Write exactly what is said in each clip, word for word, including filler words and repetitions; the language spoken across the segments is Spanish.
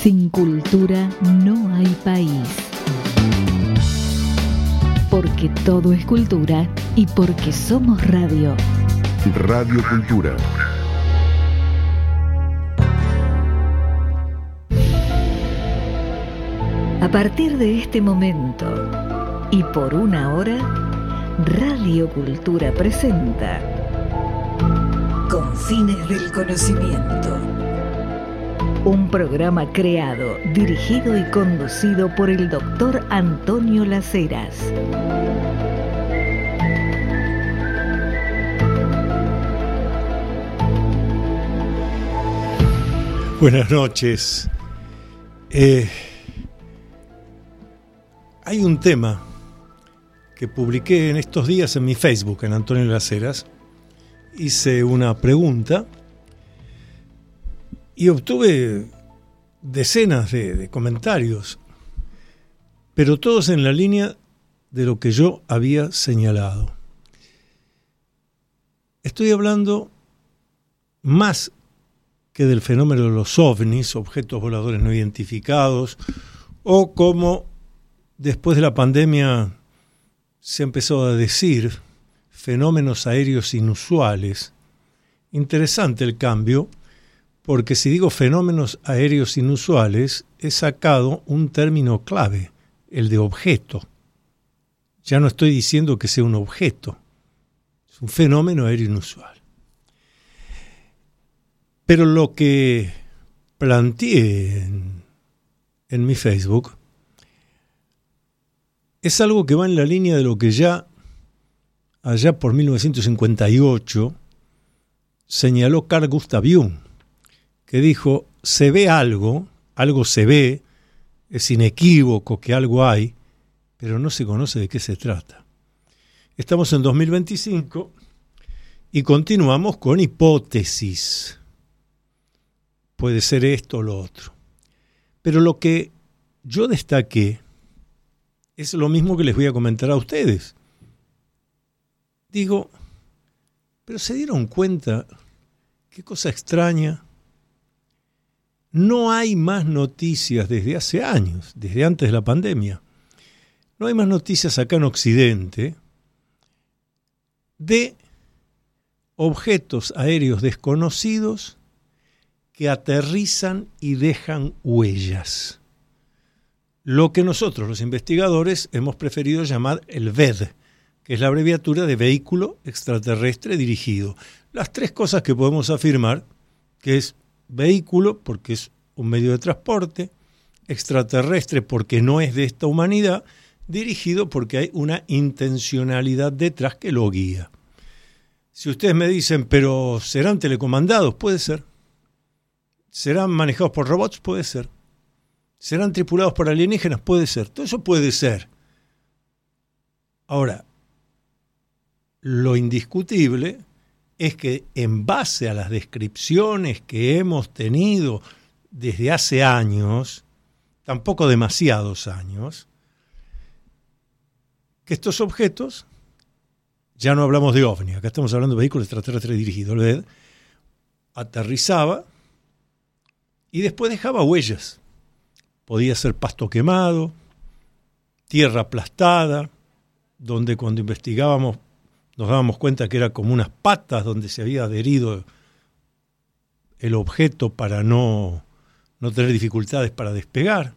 Sin cultura no hay país. Porque todo es cultura y porque somos radio. Radio Cultura. A partir de este momento y por una hora, Radio Cultura presenta Confines del Conocimiento. Un programa creado, dirigido y conducido por el doctor Antonio Las Heras. Buenas noches. Eh, hay un tema que publiqué en estos días en mi Facebook, en Antonio Las Heras. Hice una pregunta y obtuve decenas de, de comentarios, pero todos en la línea de lo que yo había señalado. Estoy hablando más que del fenómeno de los ovnis, objetos voladores no identificados, o como después de la pandemia se empezó a decir, fenómenos aéreos inusuales. Interesante el cambio, porque si digo fenómenos aéreos inusuales, he sacado un término clave, el de objeto. Ya no estoy diciendo que sea un objeto, es un fenómeno aéreo inusual. Pero lo que planteé en, en mi Facebook es algo que va en la línea de lo que ya allá por mil novecientos cincuenta y ocho señaló Carl Gustav Jung, que dijo, se ve algo, algo se ve, es inequívoco que algo hay, pero no se conoce de qué se trata. Estamos en dos mil veinticinco y continuamos con hipótesis. Puede ser esto o lo otro. Pero lo que yo destaqué es lo mismo que les voy a comentar a ustedes. Digo, pero ¿se dieron cuenta? Qué cosa extraña. No hay más noticias desde hace años, desde antes de la pandemia. No hay más noticias acá en Occidente de objetos aéreos desconocidos que aterrizan y dejan huellas. Lo que nosotros, los investigadores, hemos preferido llamar el V E D, que es la abreviatura de Vehículo Extraterrestre Dirigido. Las tres cosas que podemos afirmar, que es vehículo, porque es un medio de transporte, extraterrestre, porque no es de esta humanidad, dirigido porque hay una intencionalidad detrás que lo guía. Si ustedes me dicen, pero ¿serán telecomandados? Puede ser. ¿Serán manejados por robots? Puede ser. ¿Serán tripulados por alienígenas? Puede ser. Todo eso puede ser. Ahora, lo indiscutible es que en base a las descripciones que hemos tenido desde hace años, tampoco demasiados años, que estos objetos, ya no hablamos de ovni, acá estamos hablando de vehículo extraterrestre dirigido, el V E D, aterrizaba y después dejaba huellas. Podía ser pasto quemado, tierra aplastada, donde cuando investigábamos nos dábamos cuenta que era como unas patas donde se había adherido el objeto para no, no tener dificultades para despegar.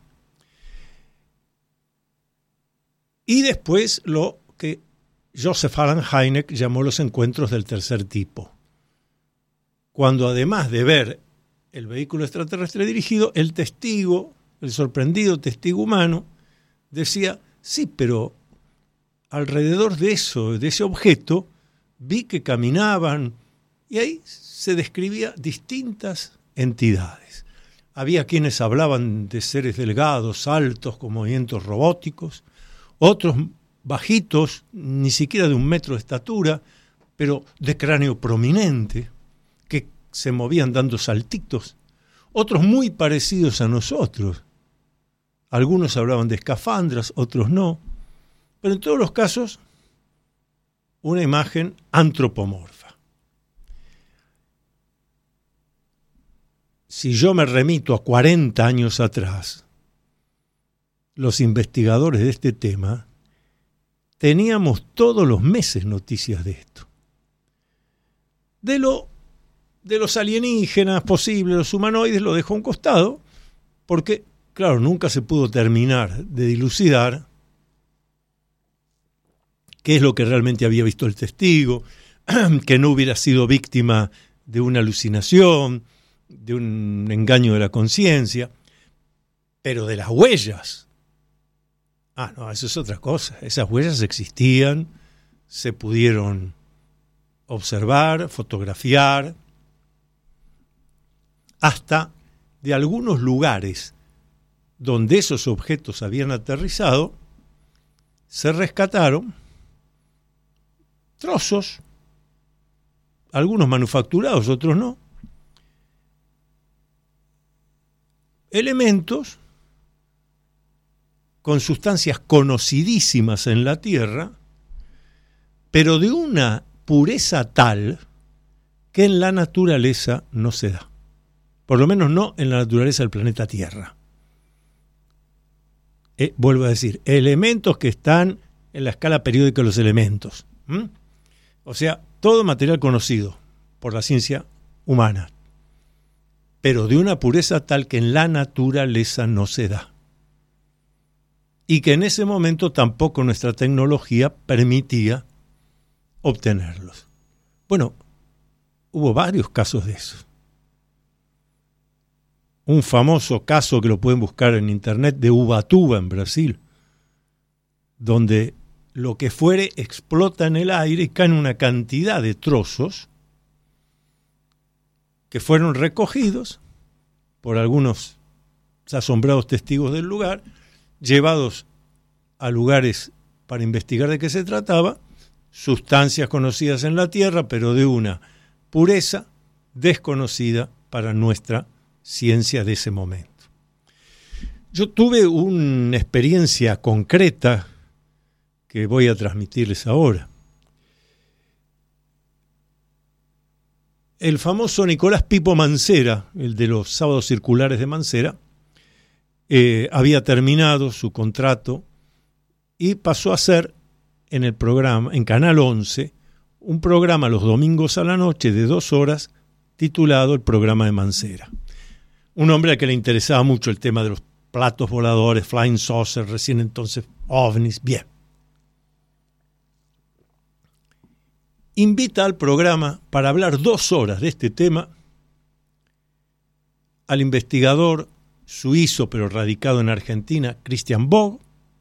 Y después lo que Joseph Allen Hynek llamó los encuentros del tercer tipo, cuando además de ver el vehículo extraterrestre dirigido, el testigo, el sorprendido testigo humano, decía, sí, pero alrededor de eso, de ese objeto, vi que caminaban y ahí se describía distintas entidades. Había quienes hablaban de seres delgados, altos, con movimientos robóticos, otros bajitos, ni siquiera de un metro de estatura, pero de cráneo prominente, que se movían dando saltitos, otros muy parecidos a nosotros. Algunos hablaban de escafandras, otros no. Pero en todos los casos, una imagen antropomorfa. si yo me remito a cuarenta años atrás, los investigadores de este tema teníamos todos los meses noticias de esto. De, lo, de los alienígenas posibles, los humanoides, lo dejó a un costado, porque, claro, nunca se pudo terminar de dilucidar qué es lo que realmente había visto el testigo, que no hubiera sido víctima de una alucinación, de un engaño de la conciencia, pero de las huellas. Ah, no, eso es otra cosa. Esas huellas existían, se pudieron observar, fotografiar, hasta de algunos lugares donde esos objetos habían aterrizado, se rescataron trozos, algunos manufacturados, otros no, elementos con sustancias conocidísimas en la Tierra, pero de una pureza tal que en la naturaleza no se da. Por lo menos no en la naturaleza del planeta Tierra. Eh, vuelvo a decir, elementos que están en la escala periódica de los elementos. ¿Mm? O sea, todo material conocido por la ciencia humana, pero de una pureza tal que en la naturaleza no se da. Y que en ese momento tampoco nuestra tecnología permitía obtenerlos. Bueno, hubo varios casos de eso. Un famoso caso que lo pueden buscar en internet de Ubatuba, en Brasil, donde lo que fuere explota en el aire y caen una cantidad de trozos que fueron recogidos por algunos asombrados testigos del lugar, llevados a lugares para investigar de qué se trataba, sustancias conocidas en la Tierra, pero de una pureza desconocida para nuestra ciencia de ese momento. Yo tuve una experiencia concreta que voy a transmitirles ahora. El famoso Nicolás Pipo Mancera, el de los sábados circulares de Mancera, eh, había terminado su contrato y pasó a ser en el programa, en Canal once, un programa los domingos a la noche de dos horas titulado El Programa de Mancera. Un hombre al que le interesaba mucho el tema de los platos voladores, flying saucer, recién entonces ovnis, bien. Invita al programa para hablar dos horas de este tema al investigador suizo pero radicado en Argentina, Christian Bog,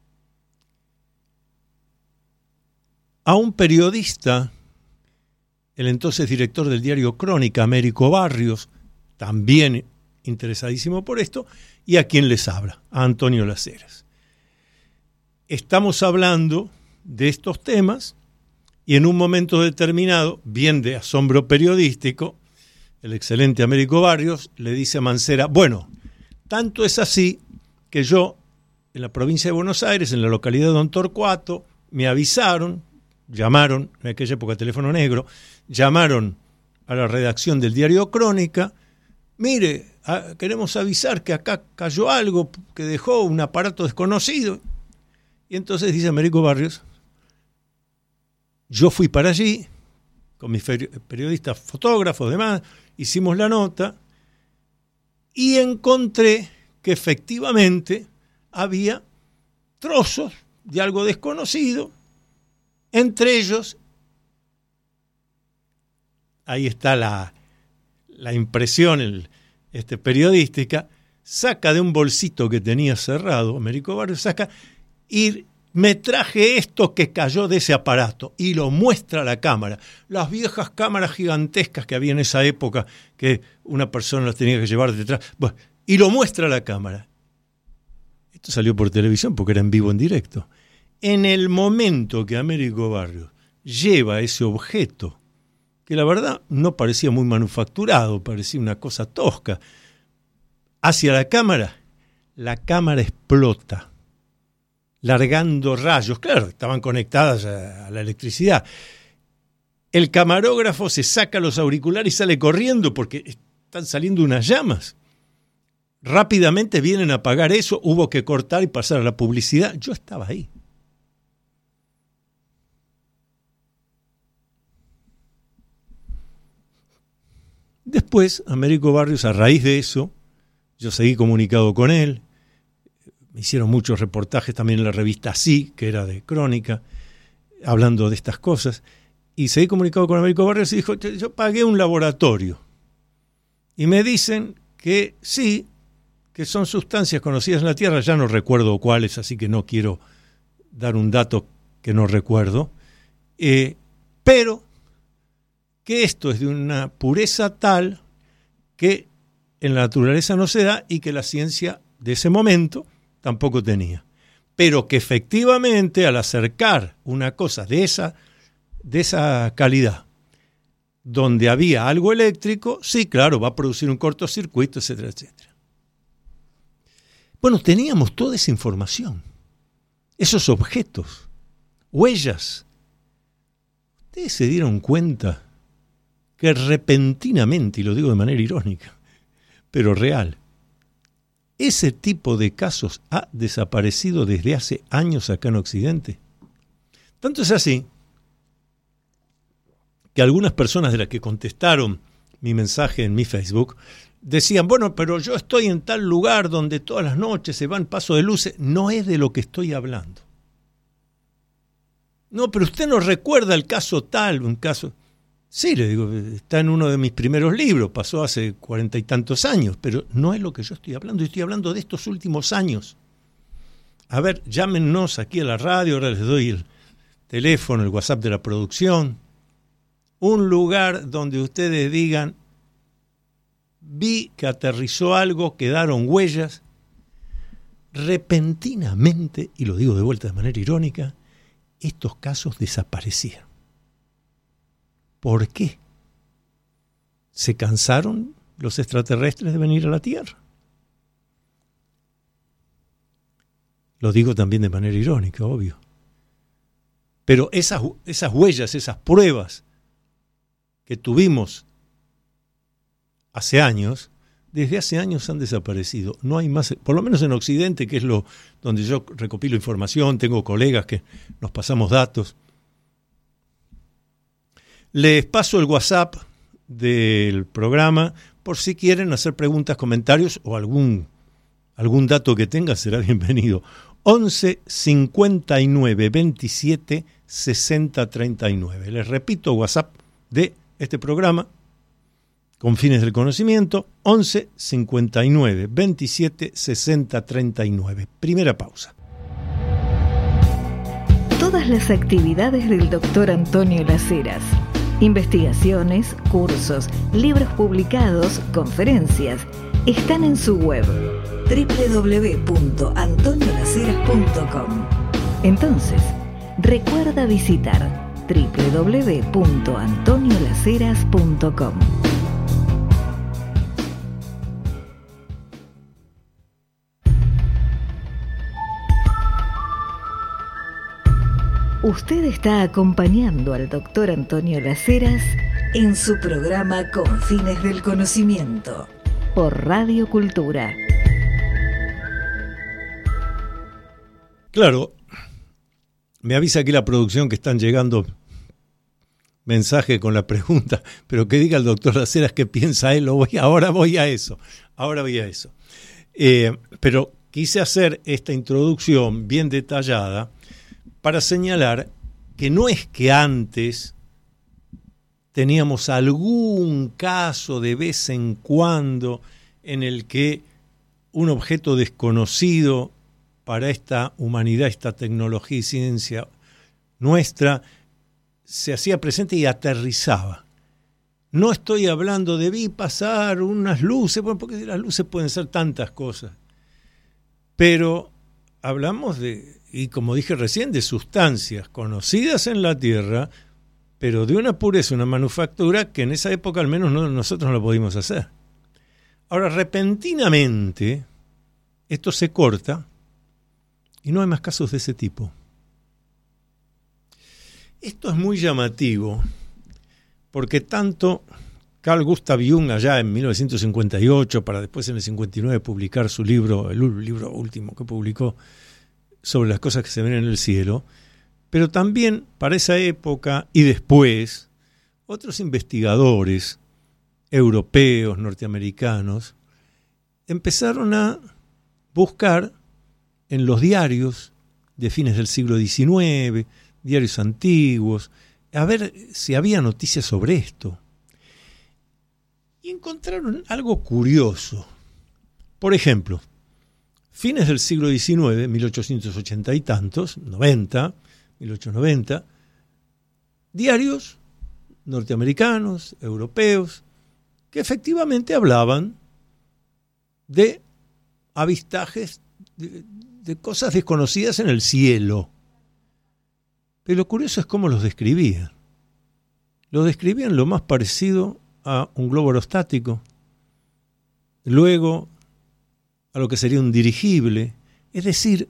a un periodista, el entonces director del diario Crónica, Américo Barrios, también interesadísimo por esto, y a quien les habla, a Antonio Las Heras. Estamos hablando de estos temas y en un momento determinado, bien de asombro periodístico, el excelente Américo Barrios le dice a Mancera, bueno, tanto es así que yo, en la provincia de Buenos Aires, en la localidad de Don Torcuato, me avisaron, llamaron, en aquella época teléfono negro, llamaron a la redacción del diario Crónica, mire, a, queremos avisar que acá cayó algo que dejó un aparato desconocido. Y entonces dice Américo Barrios, yo fui para allí, con mis periodistas, fotógrafos, demás, hicimos la nota y encontré que efectivamente había trozos de algo desconocido, entre ellos, ahí está la, la impresión el, este, periodística, saca de un bolsito que tenía cerrado, Américo Barrios saca, y me traje esto que cayó de ese aparato, y lo muestra a la cámara. Las viejas cámaras gigantescas que había en esa época, que una persona las tenía que llevar detrás, bueno, y lo muestra a la cámara. Esto salió por televisión porque era en vivo, en directo. En el momento que Américo Barrios lleva ese objeto, que la verdad no parecía muy manufacturado, parecía una cosa tosca, hacia la cámara, la cámara explota, largando rayos. Claro, estaban conectadas a, a la electricidad. El camarógrafo se saca los auriculares y sale corriendo porque están saliendo unas llamas. rápidamente vienen a pagar eso, hubo que cortar y pasar a la publicidad. Yo estaba ahí. Después, Américo Barrios, a raíz de eso, yo seguí comunicado con él. Me hicieron muchos reportajes también en la revista Sí, que era de crónica, hablando de estas cosas. Y seguí comunicado con Américo Barrios y dijo, yo pagué un laboratorio. Y me dicen que sí, que son sustancias conocidas en la Tierra, ya no recuerdo cuáles, así que no quiero dar un dato que no recuerdo, eh, pero que esto es de una pureza tal que en la naturaleza no se da y que la ciencia de ese momento tampoco tenía. Pero que efectivamente al acercar una cosa de esa, de esa calidad, donde había algo eléctrico, sí, claro, va a producir un cortocircuito, etcétera, etcétera. Bueno, teníamos toda esa información, esos objetos, huellas. Ustedes se dieron cuenta que repentinamente, y lo digo de manera irónica, pero real, ese tipo de casos ha desaparecido desde hace años acá en Occidente. Tanto es así que algunas personas de las que contestaron mi mensaje en mi Facebook decían, bueno, pero yo estoy en tal lugar donde todas las noches se van paso de luces. No es de lo que estoy hablando. No, pero usted no recuerda el caso tal, un caso... Sí, le digo, está en uno de mis primeros libros, pasó hace cuarenta y tantos años, pero no es lo que yo estoy hablando, estoy hablando de estos últimos años. A ver, llámenos aquí a la radio, ahora les doy el teléfono, el WhatsApp de la producción, un lugar donde ustedes digan, vi que aterrizó algo, quedaron huellas, repentinamente, y lo digo de vuelta de manera irónica, estos casos desaparecieron. ¿Por qué? ¿Se cansaron los extraterrestres de venir a la Tierra? Lo digo también de manera irónica, obvio. Pero esas, esas huellas, esas pruebas que tuvimos hace años, desde hace años han desaparecido. No hay más, por lo menos en Occidente, que es lo donde yo recopilo información, tengo colegas que nos pasamos datos. Les paso el WhatsApp del programa por si quieren hacer preguntas, comentarios o algún, algún dato que tengan será bienvenido. once cincuenta y nueve veintisiete sesenta treinta y nueve. Les repito, WhatsApp de este programa con fines del conocimiento, once cincuenta y nueve veintisiete sesenta treinta y nueve. Primera pausa. Todas las actividades del doctor Antonio Las Heras, investigaciones, cursos, libros publicados, conferencias, están en su web doble u doble u doble u punto antonio las heras punto com. Entonces, recuerda visitar doble u doble u doble u punto antonio las heras punto com. Usted está acompañando al doctor Antonio Las Heras en su programa Con Fines del Conocimiento por Radio Cultura. Claro, me avisa aquí la producción que están llegando mensajes con la pregunta, pero que diga el doctor Las Heras qué piensa él, lo voy, ahora voy a eso, ahora voy a eso. Eh, pero quise hacer esta introducción bien detallada para señalar que no es que antes teníamos algún caso de vez en cuando en el que un objeto desconocido para esta humanidad, esta tecnología y ciencia nuestra, se hacía presente y aterrizaba. No estoy hablando de vi pasar unas luces, porque las luces pueden ser tantas cosas, pero hablamos de, y como dije recién, de sustancias conocidas en la Tierra, pero de una pureza, una manufactura que en esa época al menos no, nosotros no lo pudimos hacer. Ahora, repentinamente, esto se corta y no hay más casos de ese tipo. Esto es muy llamativo porque tanto Carl Gustav Jung allá en mil novecientos cincuenta y ocho, para después en el cincuenta y nueve publicar su libro, el libro último que publicó sobre las cosas que se ven en el cielo. Pero también para esa época y después, otros investigadores europeos, norteamericanos, empezaron a buscar en los diarios de fines del siglo diecinueve, diarios antiguos, a ver si había noticias sobre esto. Y encontraron algo curioso. Por ejemplo, fines del siglo diecinueve, mil ochocientos ochenta y tantos, noventa, mil ochocientos noventa, diarios norteamericanos, europeos, que efectivamente hablaban de avistajes, de, de cosas desconocidas en el cielo. Pero lo curioso es cómo los describían. Los describían lo más parecido a un globo aerostático, luego a lo que sería un dirigible, es decir,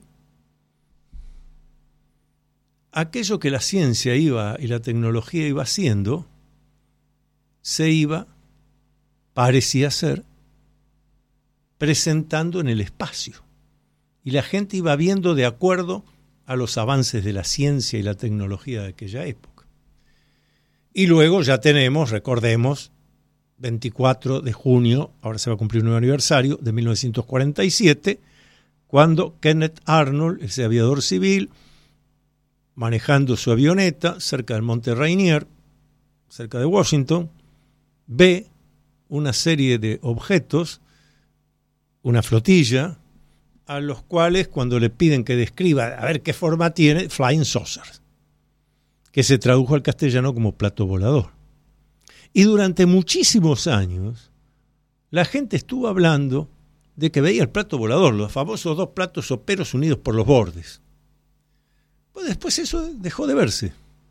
aquello que la ciencia iba y la tecnología iba haciendo, se iba, parecía ser, presentando en el espacio. Y la gente iba viendo de acuerdo a los avances de la ciencia y la tecnología de aquella época. Y luego ya tenemos, recordemos, veinticuatro de junio, ahora se va a cumplir un nuevo aniversario, de mil novecientos cuarenta y siete, cuando Kenneth Arnold, ese aviador civil, manejando su avioneta cerca del Monte Rainier, cerca de Washington, ve una serie de objetos, una flotilla, a los cuales cuando le piden que describa a ver qué forma tiene, flying saucers, que se tradujo al castellano como plato volador. Y durante muchísimos años la gente estuvo hablando de que veía el plato volador, los famosos dos platos soperos unidos por los bordes. Pues después eso dejó de verse.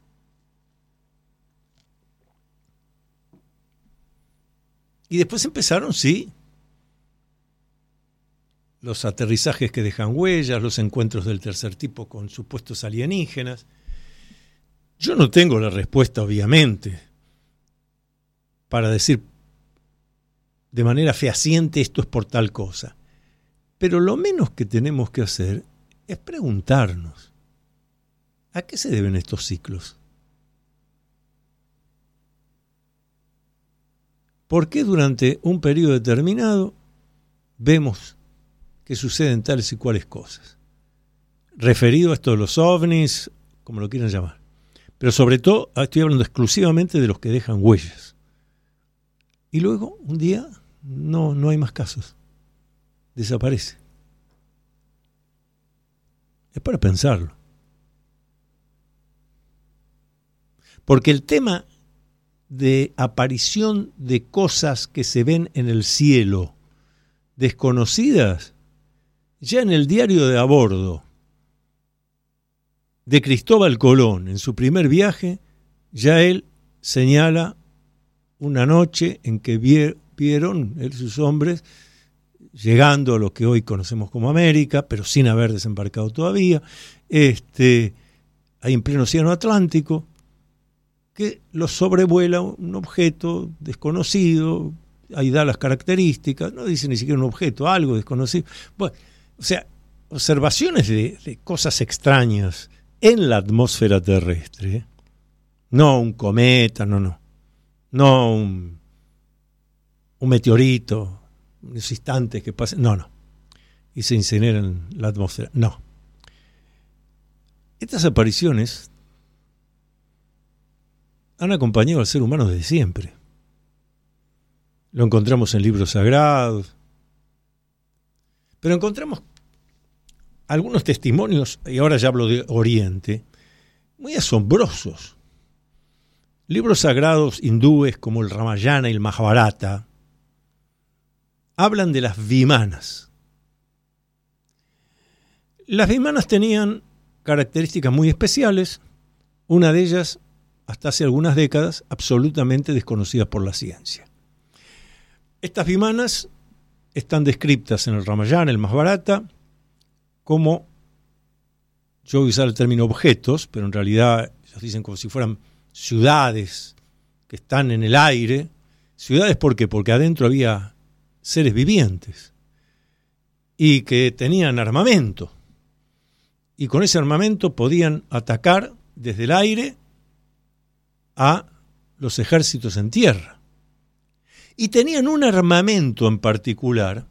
Y después empezaron, sí, los aterrizajes que dejan huellas, los encuentros del tercer tipo con supuestos alienígenas. Yo no tengo la respuesta, obviamente, para decir de manera fehaciente esto es por tal cosa. Pero lo menos que tenemos que hacer es preguntarnos, ¿a qué se deben estos ciclos? ¿Por qué durante un periodo determinado vemos que suceden tales y cuales cosas? Referido a esto de los ovnis, como lo quieran llamar. Pero sobre todo estoy hablando exclusivamente de los que dejan huellas. Y luego, un día, no, no hay más casos. Desaparece. Es para pensarlo. Porque el tema de aparición de cosas que se ven en el cielo, desconocidas, ya en el diario de a bordo de Cristóbal Colón, en su primer viaje, ya él señala una noche en que vieron él y sus hombres llegando a lo que hoy conocemos como América, pero sin haber desembarcado todavía, este, ahí en pleno océano Atlántico, que los sobrevuela un objeto desconocido, ahí da las características, no dice ni siquiera un objeto, algo desconocido. Bueno, o sea, observaciones de, de cosas extrañas en la atmósfera terrestre, ¿eh? No un cometa, no, no. No un, un meteorito, unos instantes que pasen, no, no. Y se incineran en la atmósfera, no. Estas apariciones han acompañado al ser humano desde siempre. Lo encontramos en libros sagrados, pero encontramos algunos testimonios, y ahora ya hablo de Oriente, muy asombrosos. Libros sagrados hindúes como el Ramayana y el Mahabharata hablan de las vimanas. Las vimanas tenían características muy especiales, una de ellas, hasta hace algunas décadas, absolutamente desconocida por la ciencia. Estas vimanas están descritas en el Ramayana, el Mahabharata, como, yo voy a usar el término objetos, pero en realidad ellos dicen como si fueran ciudades que están en el aire Ciudades, ¿por qué? Porque adentro había seres vivientes y que tenían armamento. Y con ese armamento podían atacar desde el aire a los ejércitos en tierra. Y tenían un armamento en particular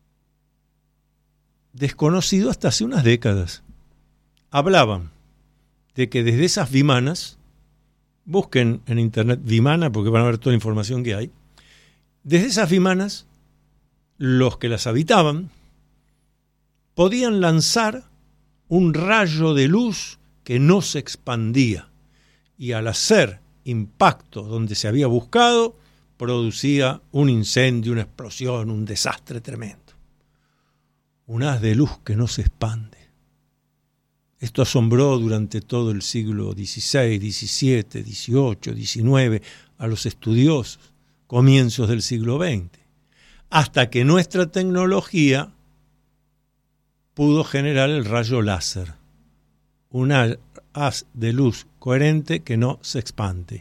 desconocido hasta hace unas décadas. Hablaban de que desde esas vimanas, busquen en internet vimana porque van a ver toda la información que hay, desde esas vimanas, los que las habitaban podían lanzar un rayo de luz que no se expandía y al hacer impacto donde se había buscado, producía un incendio, una explosión, un desastre tremendo. Un haz de luz que no se expande. Esto asombró durante todo el siglo dieciséis, diecisiete, dieciocho, diecinueve a los estudiosos, comienzos del siglo veinte, hasta que nuestra tecnología pudo generar el rayo láser, un haz de luz coherente que no se expande.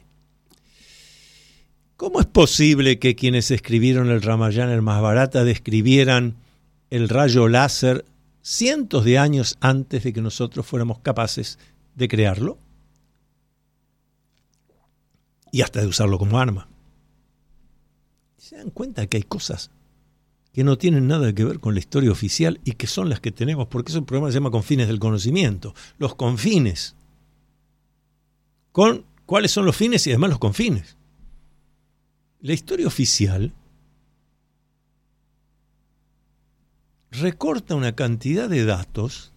¿Cómo es posible que quienes escribieron el Ramayana, el Mahabharata, describieran el rayo láser cientos de años antes de que nosotros fuéramos capaces de crearlo? Y hasta de usarlo como arma. ¿Se dan cuenta que hay cosas que no tienen nada que ver con la historia oficial y que son las que tenemos? Porque es un programa que se llama Confines del Conocimiento. Los confines. Con cuáles son los fines y además los confines. La historia oficial recorta una cantidad de datos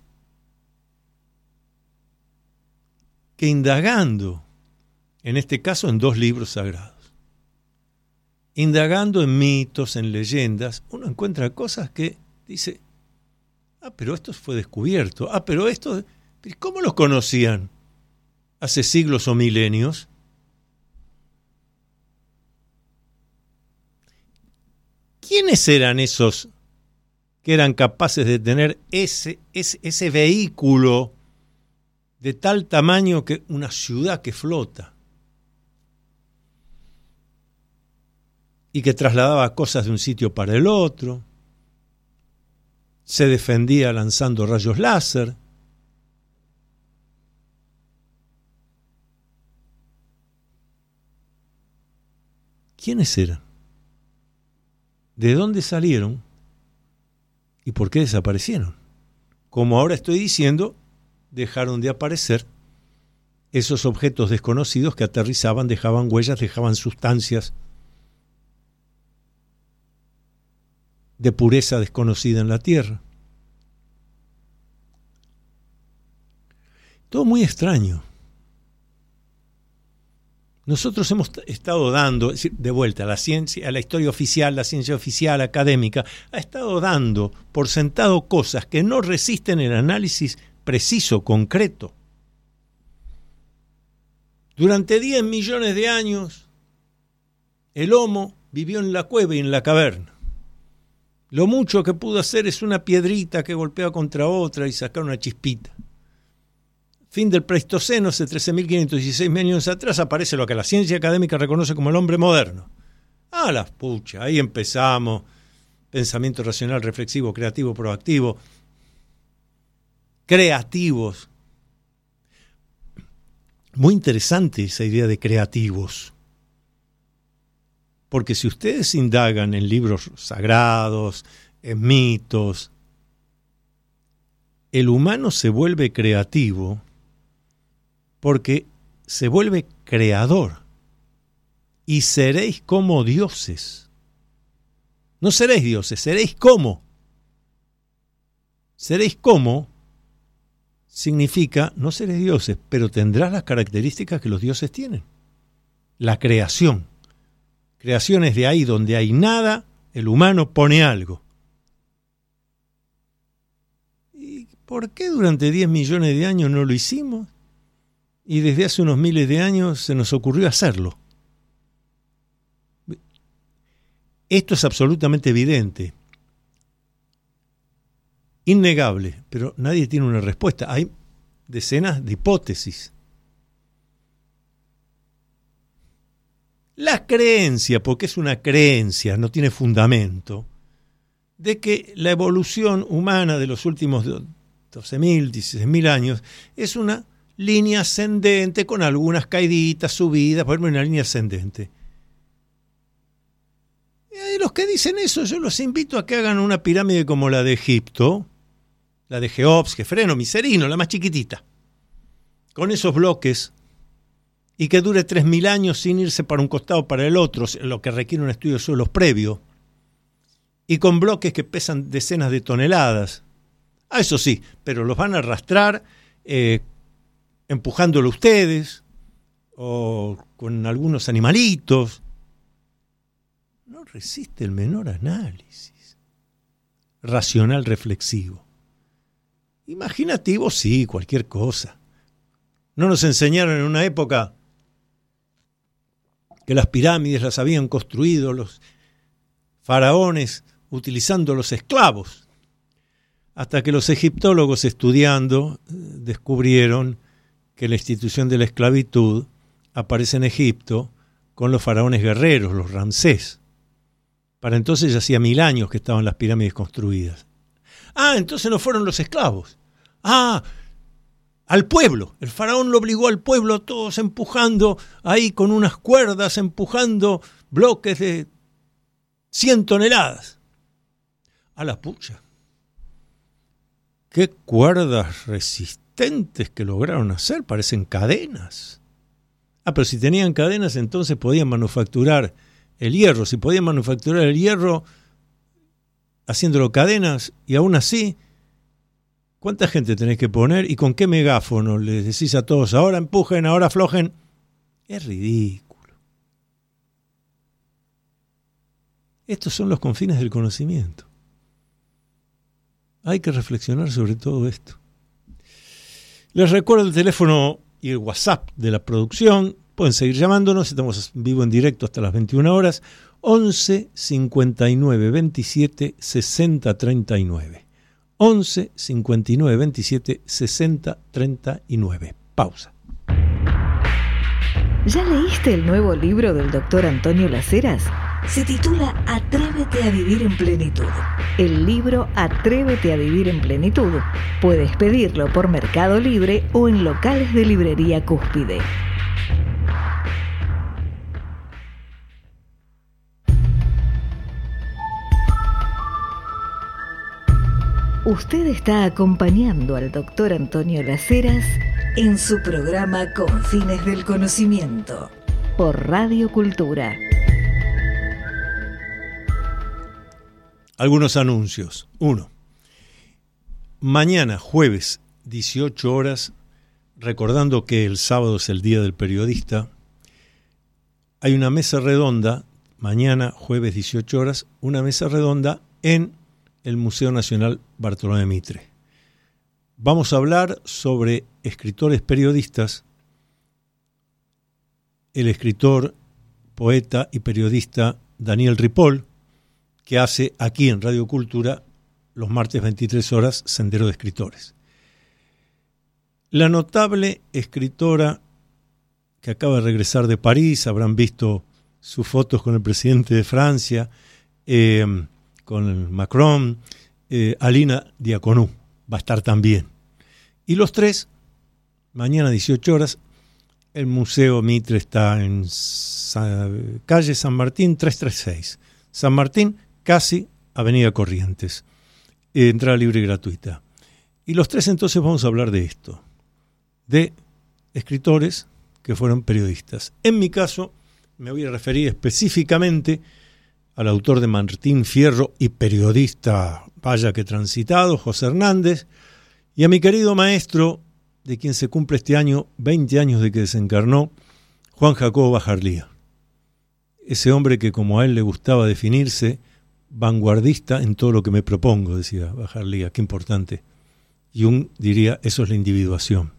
que, indagando, en este caso en dos libros sagrados, indagando en mitos, en leyendas, uno encuentra cosas que dice, ah, pero esto fue descubierto, ah, pero esto, ¿cómo los conocían hace siglos o milenios? ¿Quiénes eran esos que eran capaces de tener ese, ese, ese vehículo de tal tamaño que una ciudad que flota y que trasladaba cosas de un sitio para el otro, se defendía lanzando rayos láser? ¿Quiénes eran? ¿De dónde salieron? ¿Y por qué desaparecieron? Como ahora estoy diciendo, dejaron de aparecer esos objetos desconocidos que aterrizaban, dejaban huellas, dejaban sustancias de pureza desconocida en la Tierra. Todo muy extraño. Nosotros hemos estado dando, es decir, de vuelta, a la ciencia, a la historia oficial, la ciencia oficial académica, ha estado dando por sentado cosas que no resisten el análisis preciso, concreto. Durante diez millones de años, el Homo vivió en la cueva y en la caverna. Lo mucho que pudo hacer es una piedrita que golpea contra otra y sacar una chispita. Fin del Pleistoceno, hace trece mil quinientos dieciséis años atrás, aparece lo que la ciencia académica reconoce como el hombre moderno. Ah, las puchas, ahí empezamos. Pensamiento racional, reflexivo, creativo, proactivo. Creativos. Muy interesante esa idea de creativos. Porque si ustedes indagan en libros sagrados, en mitos, el humano se vuelve creativo porque se vuelve creador. Y seréis como dioses. No seréis dioses, seréis como. Seréis como significa, no seréis dioses, pero tendrás las características que los dioses tienen. La creación. Creación es de ahí donde hay nada, el humano pone algo. ¿Y por qué durante diez millones de años no lo hicimos? Y desde hace unos miles de años se nos ocurrió hacerlo. Esto es absolutamente evidente, innegable, pero nadie tiene una respuesta. Hay decenas de hipótesis. La creencia, porque es una creencia, no tiene fundamento, de que la evolución humana de los últimos doce mil, dieciséis mil años es una línea ascendente con algunas caíditas, subidas, por ejemplo, una línea ascendente. Y los que dicen eso, yo los invito a que hagan una pirámide como la de Egipto, la de Geops, Gefreno, Micerino, la más chiquitita, con esos bloques, y que dure tres mil años sin irse para un costado o para el otro, lo que requiere un estudio de suelos previo, y con bloques que pesan decenas de toneladas. Ah, eso sí, pero los van a arrastrar eh, empujándolo ustedes, o con algunos animalitos. No resiste el menor análisis. Racional reflexivo. Imaginativo, sí, cualquier cosa. No nos enseñaron en una época que las pirámides las habían construido los faraones utilizando los esclavos, hasta que los egiptólogos estudiando descubrieron que la institución de la esclavitud aparece en Egipto con los faraones guerreros, los Ramsés. Para entonces ya hacía mil años que estaban las pirámides construidas. Ah, entonces no fueron los esclavos. Ah, al pueblo. El faraón lo obligó al pueblo, todos empujando ahí con unas cuerdas, empujando bloques de cien toneladas. A la pucha. Qué cuerdas resistentes que lograron hacer, parecen cadenas. Ah, pero si tenían cadenas, entonces podían manufacturar el hierro. Si podían manufacturar el hierro haciéndolo cadenas, y aún así, ¿cuánta gente tenés que poner? ¿Y con qué megáfono les decís a todos, ahora empujen, ahora aflojen? Es ridículo. Estos son los confines del conocimiento. Hay que reflexionar sobre todo esto. Les recuerdo el teléfono y el WhatsApp de la producción. Pueden seguir llamándonos, estamos en vivo en directo hasta las veintiuna horas. once cincuenta y nueve veintisiete sesenta treinta y nueve. once cincuenta y nueve veintisiete sesenta treinta y nueve. Pausa. ¿Ya leíste el nuevo libro del doctor Antonio Las Heras? Se titula Atrévete a vivir en plenitud. El libro Atrévete a vivir en plenitud puedes pedirlo por Mercado Libre o en locales de librería Cúspide. Usted está acompañando al doctor Antonio Las Heras en su programa Confines del Conocimiento por Radio Cultura. Algunos anuncios. Uno. Mañana, jueves, dieciocho horas, recordando que el sábado es el Día del Periodista, hay una mesa redonda, mañana, jueves, dieciocho horas, una mesa redonda en el Museo Nacional Bartolomé Mitre. Vamos a hablar sobre escritores periodistas. El escritor, poeta y periodista Daniel Ripoll, que hace aquí en Radio Cultura los martes veintitrés horas Sendero de Escritores. La notable escritora que acaba de regresar de París, habrán visto sus fotos con el presidente de Francia, eh, con Macron, eh, Alina Diaconú va a estar también. Y los tres, mañana dieciocho horas, el Museo Mitre está en Sa- calle San Martín trescientos treinta y seis. San Martín, casi Avenida Corrientes. Eh, entrada libre y gratuita. Y los tres entonces vamos a hablar de esto, de escritores que fueron periodistas. En mi caso, me voy a referir específicamente al autor de Martín Fierro y periodista, vaya que transitado, José Hernández, y a mi querido maestro, de quien se cumple este año veinte años de que desencarnó, Juan Jacobo Bajarlía. Ese hombre que, como a él le gustaba definirse, vanguardista en todo lo que me propongo, decía Bajarlía, qué importante. Jung diría, eso es la individuación.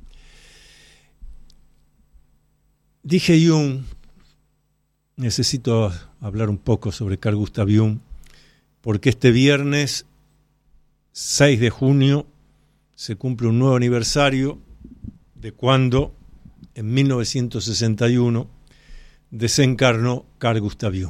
Dije Jung, necesito hablar un poco sobre Carl Gustav Jung, porque este viernes seis de junio se cumple un nuevo aniversario de cuando, en mil novecientos sesenta y uno, desencarnó Carl Gustav Jung.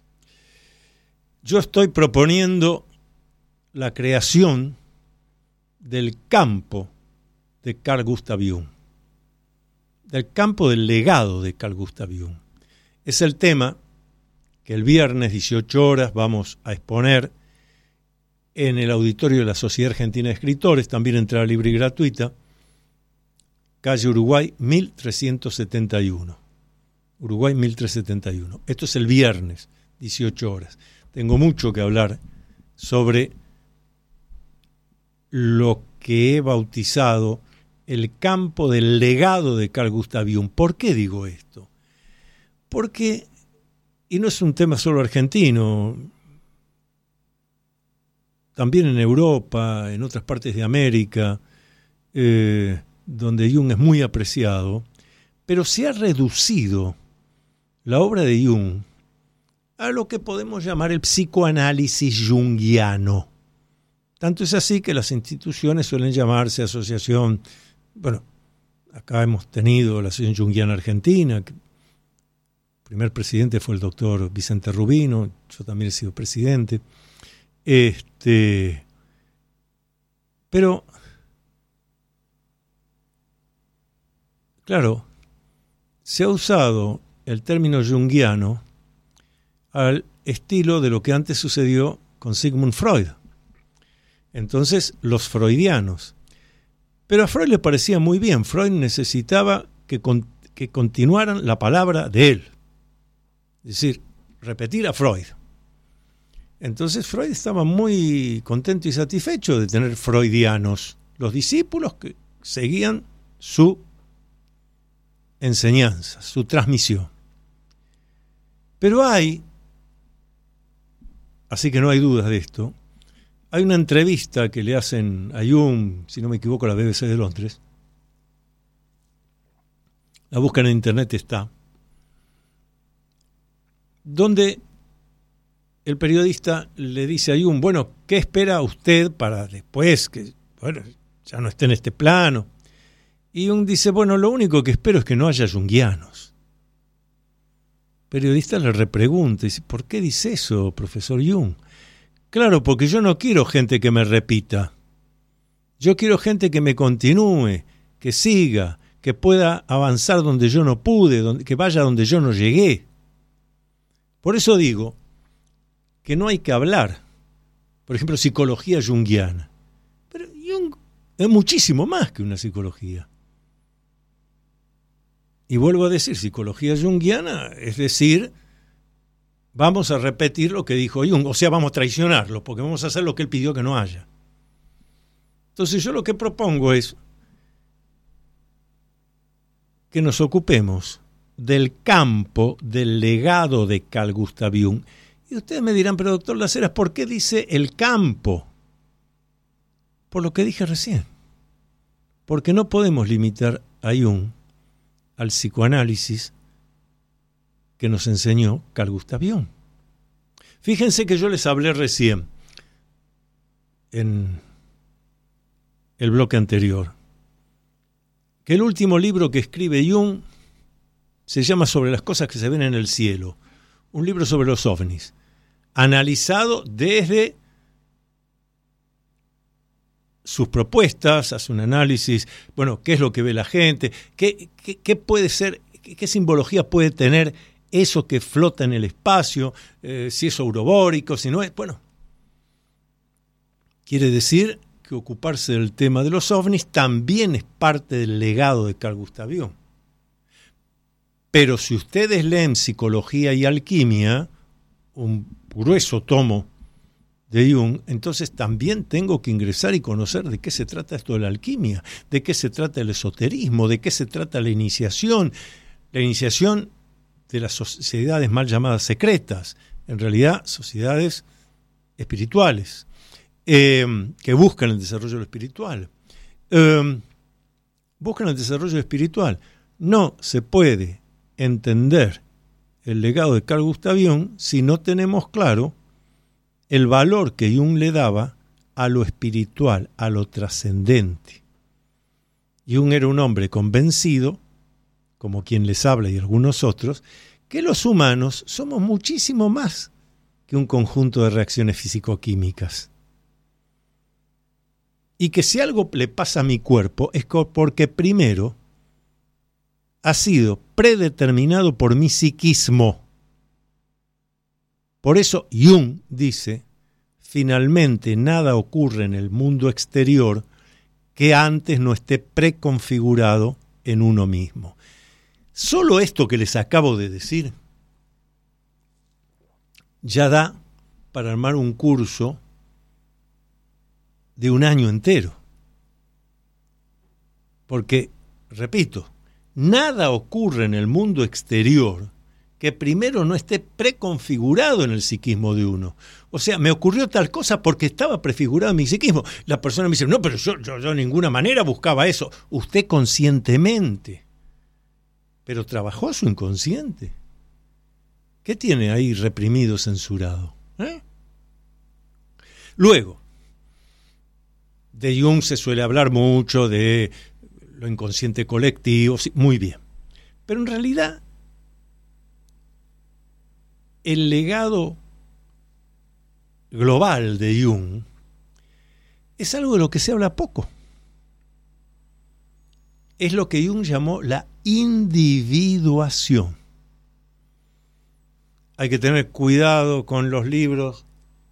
Yo estoy proponiendo la creación del campo de Carl Gustav Jung, del campo del legado de Carl Gustav Jung. Es el tema que el viernes dieciocho horas vamos a exponer en el auditorio de la Sociedad Argentina de Escritores, también entrada libre y gratuita, calle Uruguay mil trescientos setenta y uno. Uruguay mil trescientos setenta y uno. Esto es el viernes, dieciocho horas. Tengo mucho que hablar sobre lo que he bautizado el campo del legado de Carl Gustav Jung. ¿Por qué digo esto? Porque, y no es un tema solo argentino, también en Europa, en otras partes de América, eh, donde Jung es muy apreciado, pero se ha reducido la obra de Jung a lo que podemos llamar el psicoanálisis junguiano. Tanto es así que las instituciones suelen llamarse asociación, bueno, acá hemos tenido la Asociación Junguiana Argentina, que el primer presidente fue el doctor Vicente Rubino, yo también he sido presidente, este, pero, claro, se ha usado el término junguiano al estilo de lo que antes sucedió con Sigmund Freud. Entonces, los freudianos. Pero a Freud le parecía muy bien. Freud necesitaba que, con, que continuaran la palabra de él. Es decir, repetir a Freud. Entonces, Freud estaba muy contento y satisfecho de tener freudianos, los discípulos que seguían su enseñanza, su transmisión. Pero hay, así que no hay dudas de esto, hay una entrevista que le hacen a Jung, si no me equivoco, a la B B C de Londres. La buscan en internet, está. Donde el periodista le dice a Jung, bueno, ¿qué espera usted para después que, bueno, ya no esté en este plano? Y Jung dice, bueno, lo único que espero es que no haya junguianos. El periodista le repregunta, dice, ¿por qué dice eso, profesor Jung? Claro, porque yo no quiero gente que me repita. Yo quiero gente que me continúe, que siga, que pueda avanzar donde yo no pude, donde, que vaya donde yo no llegué. Por eso digo que no hay que hablar, por ejemplo, psicología junguiana. Pero Jung es muchísimo más que una psicología. Y vuelvo a decir, psicología junguiana, es decir, vamos a repetir lo que dijo Jung, o sea, vamos a traicionarlo, porque vamos a hacer lo que él pidió que no haya. Entonces yo lo que propongo es que nos ocupemos del campo del legado de Carl Gustav Jung. Y ustedes me dirán, pero doctor Las Heras, ¿por qué dice el campo? Por lo que dije recién. Porque no podemos limitar a Jung al psicoanálisis que nos enseñó Carl Gustav Jung. Fíjense que yo les hablé recién en el bloque anterior que el último libro que escribe Jung se llama Sobre las cosas que se ven en el cielo, un libro sobre los ovnis, analizado desde sus propuestas, hace un análisis, bueno, qué es lo que ve la gente, qué, qué, qué puede ser, qué, qué simbología puede tener eso que flota en el espacio, eh, si es aurobórico, si no es, bueno. Quiere decir que ocuparse del tema de los ovnis también es parte del legado de Carl Gustav Jung. Pero si ustedes leen Psicología y Alquimia, un grueso tomo de Jung, entonces también tengo que ingresar y conocer de qué se trata esto de la alquimia, de qué se trata el esoterismo, de qué se trata la iniciación, la iniciación de las sociedades mal llamadas secretas, en realidad sociedades espirituales, eh, que buscan el desarrollo de lo espiritual. Eh, buscan el desarrollo espiritual. No se puede entender el legado de Carl Gustav Jung si no tenemos claro el valor que Jung le daba a lo espiritual, a lo trascendente. Jung era un hombre convencido, como quien les habla y algunos otros, que los humanos somos muchísimo más que un conjunto de reacciones físico-químicas. Y que si algo le pasa a mi cuerpo es porque primero ha sido predeterminado por mi psiquismo. Por eso Jung dice, finalmente nada ocurre en el mundo exterior que antes no esté preconfigurado en uno mismo. Solo esto que les acabo de decir ya da para armar un curso de un año entero. Porque, repito, nada ocurre en el mundo exterior que primero no esté preconfigurado en el psiquismo de uno. O sea, me ocurrió tal cosa porque estaba prefigurado en mi psiquismo. La persona me dice, no, pero yo, yo, yo de ninguna manera buscaba eso. Usted conscientemente. Pero trabajó su inconsciente. ¿Qué tiene ahí reprimido, censurado? ¿Eh? Luego, de Jung se suele hablar mucho de lo inconsciente colectivo, sí, muy bien. Pero en realidad, el legado global de Jung es algo de lo que se habla poco. Es lo que Jung llamó la individuación. Hay que tener cuidado con los libros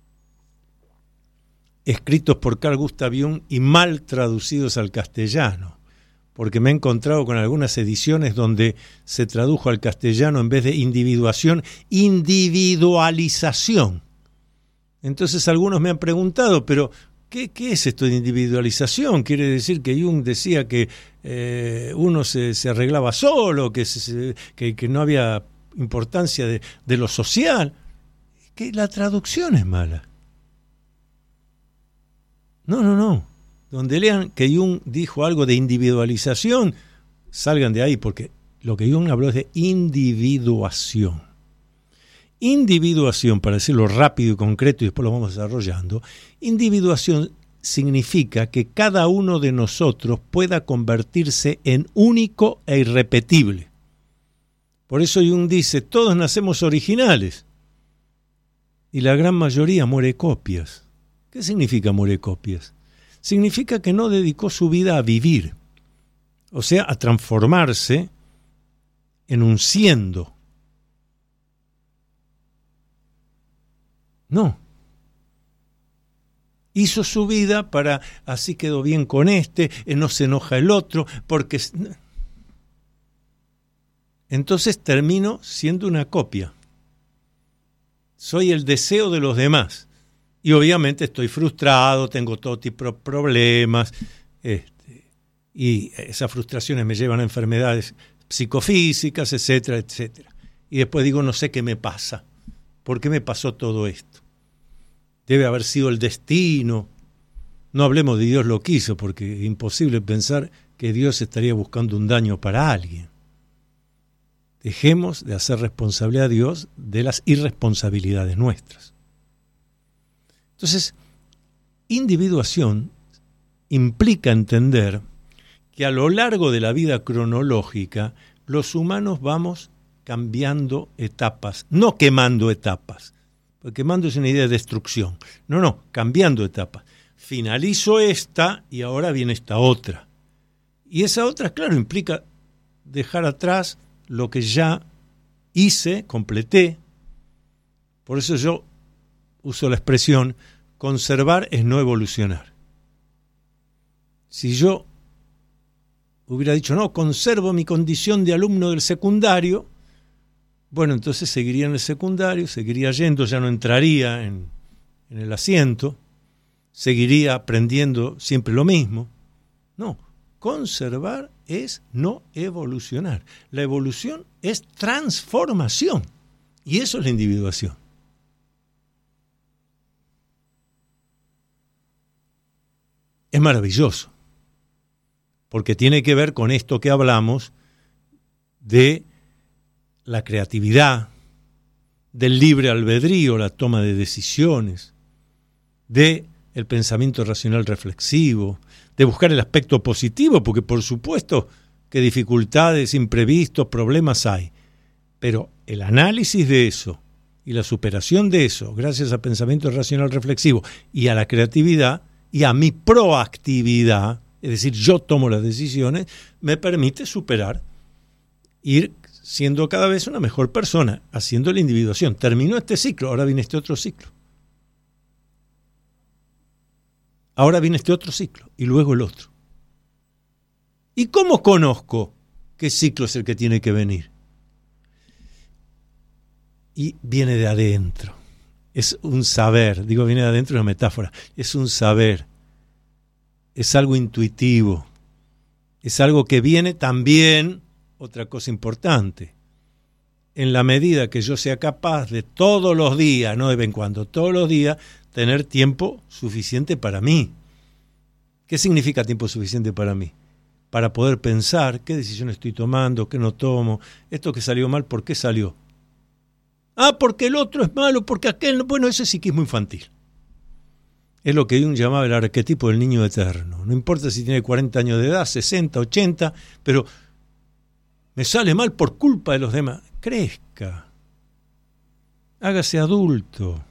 escritos por Carl Gustav Jung y mal traducidos al castellano, porque me he encontrado con algunas ediciones donde se tradujo al castellano en vez de individuación, individualización. Entonces algunos me han preguntado, pero ¿qué, qué es esto de individualización? ¿Quiere decir que Jung decía que eh, uno se, se arreglaba solo, que, se, que, que no había importancia de, de lo social? Que la traducción es mala. No, no, no. Donde lean que Jung dijo algo de individualización, salgan de ahí, porque lo que Jung habló es de individuación. Individuación, para decirlo rápido y concreto y después lo vamos desarrollando, individuación significa que cada uno de nosotros pueda convertirse en único e irrepetible. Por eso Jung dice, todos nacemos originales y la gran mayoría muere copias. ¿Qué significa muere copias? Significa que no dedicó su vida a vivir, o sea, a transformarse en un siendo. No. Hizo su vida para, así quedó bien con este, no se enoja el otro, porque... Entonces termino siendo una copia. Soy el deseo de los demás. Y obviamente estoy frustrado, tengo todo tipo de problemas, este, y esas frustraciones me llevan a enfermedades psicofísicas, etcétera, etcétera. Y después digo, no sé qué me pasa. ¿Por qué me pasó todo esto? Debe haber sido el destino. No hablemos de Dios lo quiso, porque es imposible pensar que Dios estaría buscando un daño para alguien. Dejemos de hacer responsable a Dios de las irresponsabilidades nuestras. Entonces, individuación implica entender que a lo largo de la vida cronológica los humanos vamos cambiando etapas, no quemando etapas, porque quemando es una idea de destrucción. No, no, cambiando etapas. Finalizo esta y ahora viene esta otra. Y esa otra, claro, implica dejar atrás lo que ya hice, completé. Por eso yo uso la expresión, conservar es no evolucionar. Si yo hubiera dicho, no, conservo mi condición de alumno del secundario, bueno, entonces seguiría en el secundario, seguiría yendo, ya no entraría en, en el asiento, seguiría aprendiendo siempre lo mismo. No, conservar es no evolucionar. La evolución es transformación, y eso es la individuación. Es maravilloso, porque tiene que ver con esto que hablamos de la creatividad, del libre albedrío, la toma de decisiones, de el pensamiento racional reflexivo, de buscar el aspecto positivo, porque por supuesto que dificultades, imprevistos, problemas hay, Pero el análisis de eso y la superación de eso, gracias al pensamiento racional reflexivo y a la creatividad y a mi proactividad, es decir, yo tomo las decisiones, me permite superar, ir siendo cada vez una mejor persona, haciendo la individuación. Terminó este ciclo, ahora viene este otro ciclo. Ahora viene este otro ciclo y luego el otro. ¿Y cómo conozco qué ciclo es el que tiene que venir? Y viene de adentro. Es un saber, digo viene de adentro, es una metáfora, es un saber. Es algo intuitivo, es algo que viene también, otra cosa importante, en la medida que yo sea capaz de todos los días, no de vez en cuando, todos los días, tener tiempo suficiente para mí. ¿Qué significa tiempo suficiente para mí? Para poder pensar qué decisión estoy tomando, qué no tomo, esto que salió mal, ¿por qué salió? Ah, porque el otro es malo, porque aquel no, bueno, ese es psiquismo infantil. Es lo que Jung llamaba el arquetipo del niño eterno. No importa si tiene cuarenta años de edad, sesenta, ochenta, pero me sale mal por culpa de los demás. Crezca. Hágase adulto.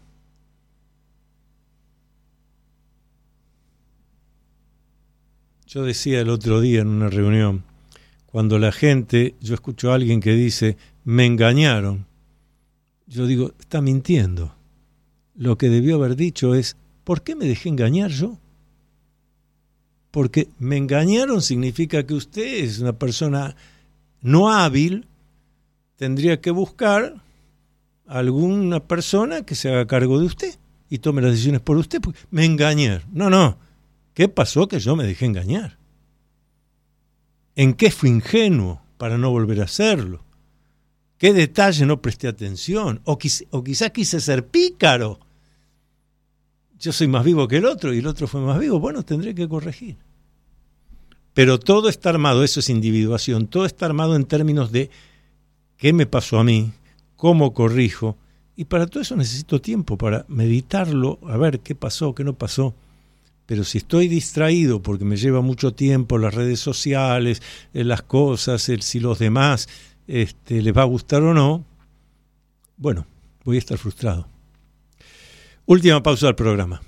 Yo decía el otro día en una reunión, cuando la gente, yo escucho a alguien que dice, me engañaron. Yo digo, está mintiendo. Lo que debió haber dicho es, ¿por qué me dejé engañar yo? Porque me engañaron significa que usted es una persona no hábil, tendría que buscar a alguna persona que se haga cargo de usted y tome las decisiones por usted. Me engañé. No, no. ¿Qué pasó que yo me dejé engañar? ¿En qué fui ingenuo para no volver a hacerlo? ¿Qué detalle no presté atención? O, quis, o quizás quise ser pícaro. Yo soy más vivo que el otro y el otro fue más vivo. Bueno, tendré que corregir. Pero todo está armado, eso es individuación, todo está armado en términos de qué me pasó a mí, cómo corrijo. Y para todo eso necesito tiempo para meditarlo, a ver qué pasó, qué no pasó. Pero si estoy distraído porque me lleva mucho tiempo las redes sociales, las cosas, el, si los demás este, les va a gustar o no, bueno, voy a estar frustrado. Última pausa del programa.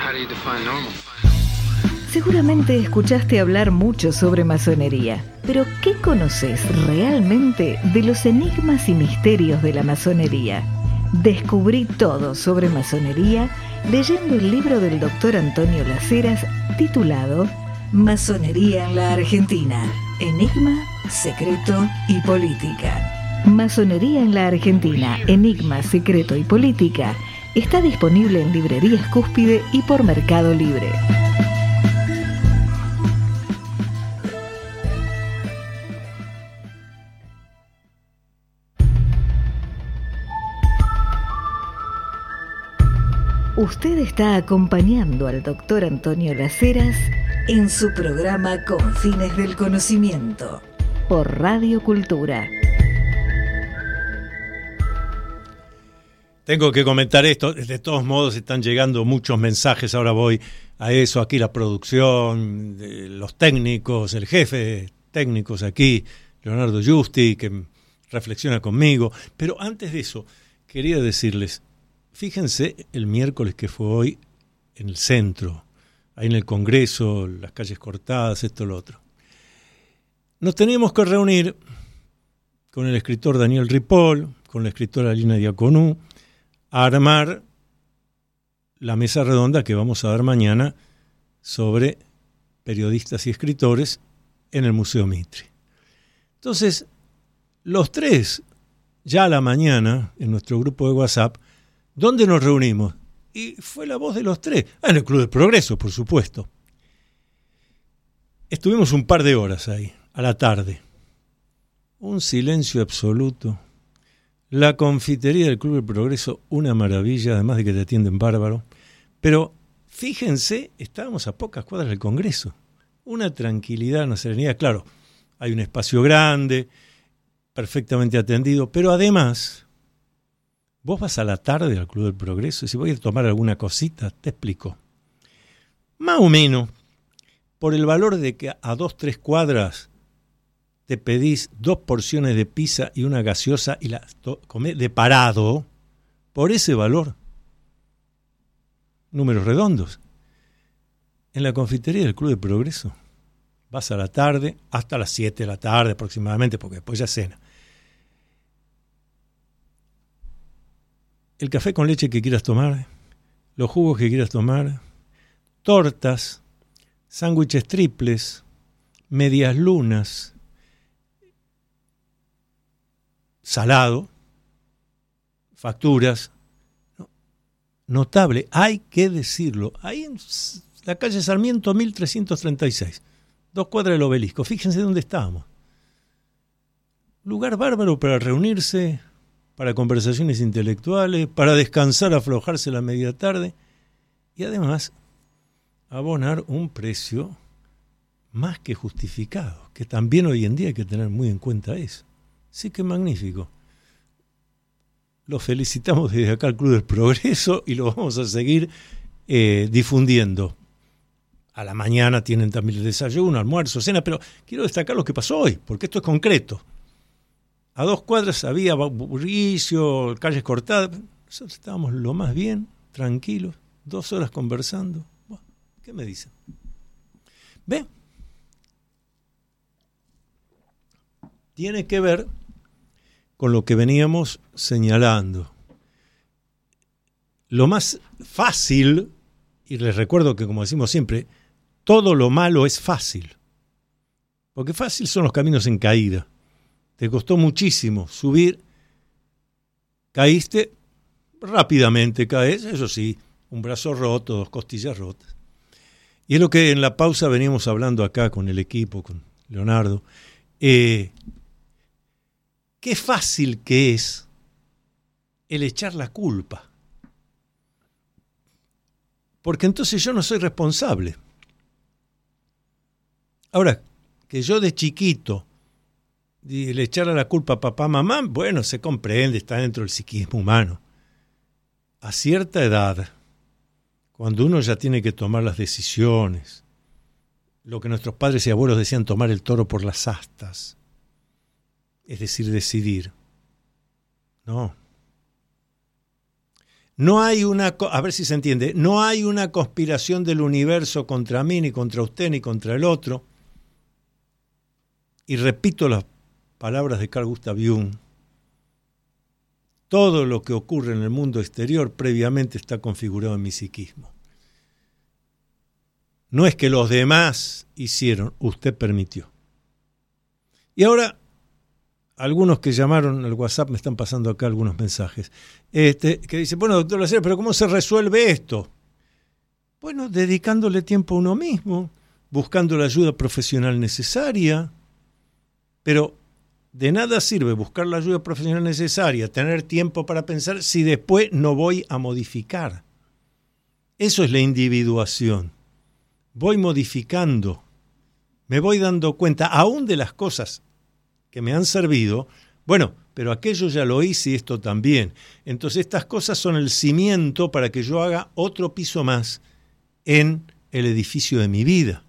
Seguramente escuchaste hablar mucho sobre masonería, pero ¿qué conoces realmente de los enigmas y misterios de la masonería? Descubrí todo sobre masonería leyendo el libro del doctor Antonio Las Heras titulado Masonería en la Argentina, Enigma, Secreto y Política. Masonería en la Argentina, Enigma, Secreto y Política está disponible en librerías Cúspide y por Mercado Libre. Usted está acompañando al doctor Antonio Las Heras en su programa Con Fines del Conocimiento por Radio Cultura. Tengo que comentar esto, de todos modos están llegando muchos mensajes, ahora voy a eso, aquí la producción, los técnicos, el jefe de técnicos aquí, Leonardo Justi, que reflexiona conmigo, pero antes de eso, quería decirles, fíjense el miércoles que fue hoy en el centro, ahí en el Congreso, las calles cortadas, esto, lo otro. Nos teníamos que reunir con el escritor Daniel Ripoll, con la escritora Lina Diaconú, a armar la mesa redonda que vamos a dar mañana sobre periodistas y escritores en el Museo Mitre. Entonces, los tres, ya a la mañana, en nuestro grupo de WhatsApp, ¿dónde nos reunimos? Y fue la voz de los tres. Ah, en el Club del Progreso, por supuesto. Estuvimos un par de horas ahí, a la tarde. Un silencio absoluto. La confitería del Club del Progreso, una maravilla, además de que te atienden bárbaro. Pero fíjense, estábamos a pocas cuadras del Congreso. Una tranquilidad, una serenidad. Claro, hay un espacio grande, perfectamente atendido, pero además, vos vas a la tarde al Club del Progreso y si voy a tomar alguna cosita, te explico. Más o menos, por el valor de que a dos, tres cuadras te pedís dos porciones de pizza y una gaseosa y la to- comés de parado por ese valor. Números redondos. En la confitería del Club de Progreso vas a la tarde, hasta las siete de la tarde aproximadamente, porque después ya cena. El café con leche que quieras tomar, los jugos que quieras tomar, tortas, sándwiches triples, medias lunas, salado, facturas. Notable, hay que decirlo. Ahí en la calle Sarmiento mil trescientos treinta y seis, dos cuadras del Obelisco. Fíjense dónde estábamos. Lugar bárbaro para reunirse, para conversaciones intelectuales, para descansar, aflojarse la media tarde y además abonar un precio más que justificado, que también hoy en día hay que tener muy en cuenta eso. Sí, que magnífico. Los felicitamos desde acá al Club del Progreso y lo vamos a seguir eh, difundiendo. A la mañana tienen también el desayuno, almuerzo, cena, pero quiero destacar lo que pasó hoy, porque esto es concreto. A dos cuadras había bullicio, calles cortadas. Nosotros estábamos lo más bien, tranquilos, dos horas conversando. Bueno, ¿qué me dicen? ¿Ve? Tiene que ver con lo que veníamos señalando. Lo más fácil, y les recuerdo que como decimos siempre, todo lo malo es fácil. Porque fácil son los caminos en caída. Te costó muchísimo subir, caíste, rápidamente caes, eso sí, un brazo roto, dos costillas rotas. Y es lo que en la pausa veníamos hablando acá con el equipo, con Leonardo. Eh, qué fácil que es el echar la culpa. Porque entonces yo no soy responsable. Ahora, que yo de chiquito y le echara la culpa a papá, mamá, bueno, se comprende, está dentro del psiquismo humano. A cierta edad, cuando uno ya tiene que tomar las decisiones, lo que nuestros padres y abuelos decían, tomar el toro por las astas, es decir, decidir. No. No hay una, a ver si se entiende, no hay una conspiración del universo contra mí, ni contra usted, ni contra el otro. Y repito las palabras de Carl Gustav Jung, todo lo que ocurre en el mundo exterior previamente está configurado en mi psiquismo. No es que los demás hicieron, usted permitió. Y ahora, algunos que llamaron al WhatsApp, me están pasando acá algunos mensajes, este, que dicen, bueno, doctor Lacera, pero ¿cómo se resuelve esto? Bueno, dedicándole tiempo a uno mismo, buscando la ayuda profesional necesaria, pero de nada sirve buscar la ayuda profesional necesaria, tener tiempo para pensar, si después no voy a modificar. Eso es la individuación. Voy modificando, me voy dando cuenta, aún de las cosas que me han servido, bueno, pero aquello ya lo hice y esto también. Entonces estas cosas son el cimiento para que yo haga otro piso más en el edificio de mi vida.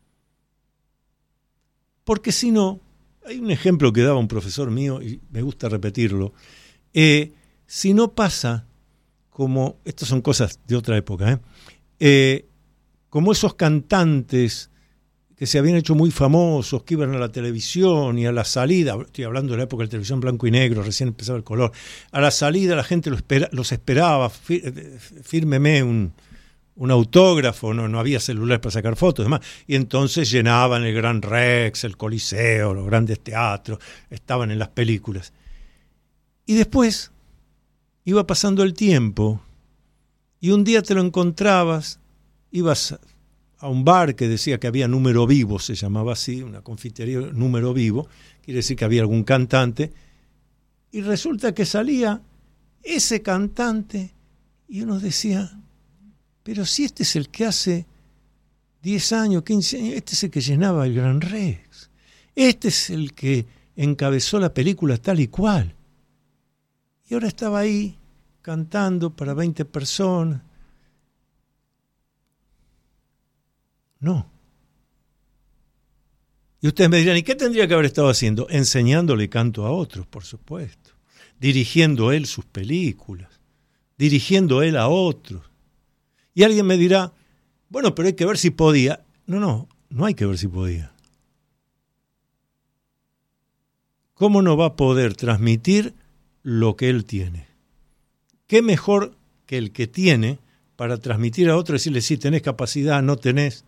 Porque si no, hay un ejemplo que daba un profesor mío y me gusta repetirlo. Eh, si no pasa como, estas son cosas de otra época, ¿eh? Eh, como esos cantantes que se habían hecho muy famosos, que iban a la televisión y a la salida, estoy hablando de la época de la televisión blanco y negro, recién empezaba el color, a la salida la gente los, espera, los esperaba, fírmeme un, un autógrafo, no, no había celulares para sacar fotos, demás, y entonces llenaban el Gran Rex, el Coliseo, los grandes teatros, estaban en las películas. Y después iba pasando el tiempo y un día te lo encontrabas, ibas a un bar que decía que había número vivo, se llamaba así, una confitería número vivo, quiere decir que había algún cantante, y resulta que salía ese cantante y uno decía, pero si este es el que hace diez años, quince años, este es el que llenaba el Gran Rex, este es el que encabezó la película tal y cual, y ahora estaba ahí cantando para veinte personas. No. Y ustedes me dirán, ¿y qué tendría que haber estado haciendo? Enseñándole canto a otros, por supuesto. Dirigiendo él sus películas. Dirigiendo él a otros. Y alguien me dirá, bueno, pero hay que ver si podía. No, no, no hay que ver si podía. ¿Cómo no va a poder transmitir lo que él tiene? ¿Qué mejor que el que tiene para transmitir a otro y decirle, sí, tenés capacidad, no tenés?